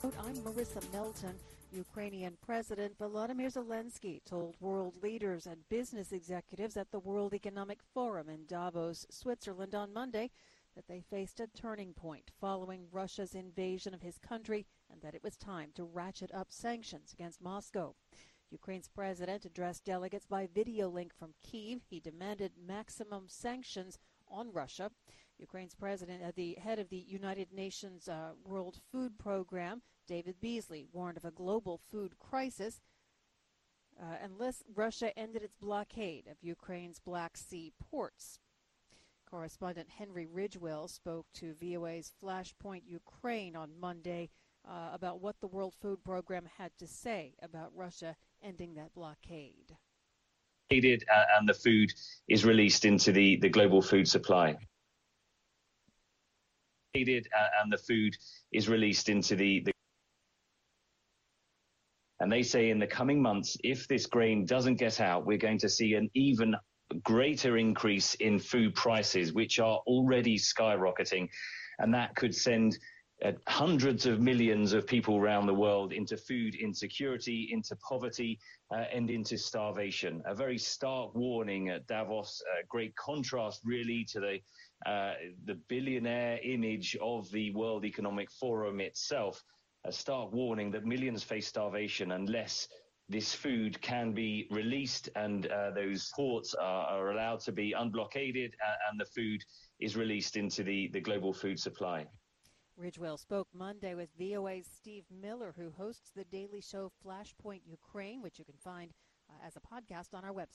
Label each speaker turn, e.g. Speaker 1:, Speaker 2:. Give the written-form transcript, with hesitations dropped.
Speaker 1: I'm Marissa Melton. Ukrainian President Volodymyr Zelensky told world leaders and business executives at the World Economic Forum in Davos, Switzerland on Monday that they faced a turning point following Russia's invasion of his country and that it was time to ratchet up sanctions against Moscow. Ukraine's president addressed delegates by video link from Kyiv. He demanded maximum sanctions on Russia. Ukraine's president, at the head of the United Nations World Food Program, David Beasley, warned of a global food crisis unless Russia ended its blockade of Ukraine's Black Sea ports. Correspondent Henry Ridgewell spoke to VOA's Flashpoint Ukraine on Monday about what the World Food Program had to say about Russia ending that blockade.
Speaker 2: And the food is released into the global food supply. And the food is released into and they say in the coming months, if this grain doesn't get out, we're going to see an even greater increase in food prices, which are already skyrocketing. And that could send hundreds of millions of people around the world into food insecurity, into poverty, and into starvation. A very stark warning at Davos, a great contrast really to the billionaire image of the World Economic Forum itself. A stark warning that millions face starvation unless this food can be released and those ports are allowed to be unblockaded and the food is released into the global food supply.
Speaker 1: Ridgewell spoke Monday with VOA's Steve Miller, who hosts the daily show Flashpoint Ukraine, which you can find as a podcast on our website.